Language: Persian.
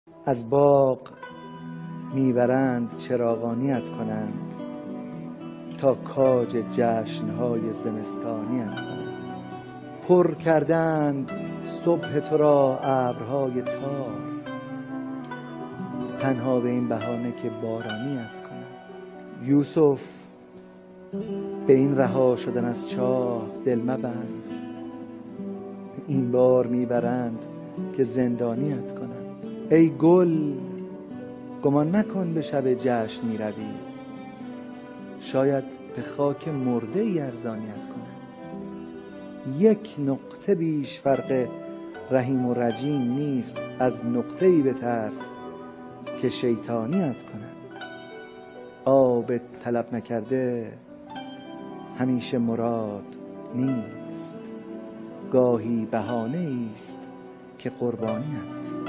از باغ میبرند چراغانیت کنند، تا کاج جشنهای زمستانیت کنند. پر کردند صبح تو را ابرهای تار، تنها به این بهانه که بارانیت کنند. یوسف به این رها شدن از چاه دل مبند، این بار میبرند که زندانیت کنند. ای گل گمان مکن به شب جشن میروی، شاید به خاک مرده ای ارزانیت کنند. یک نقطه بیش فرق رحیم و رجیم نیست، از نقطه ای بترس که شیطانیت کنند. آب طلب نکرده همیشه مراد نیست، گاهی بهانه ایست که قربانیت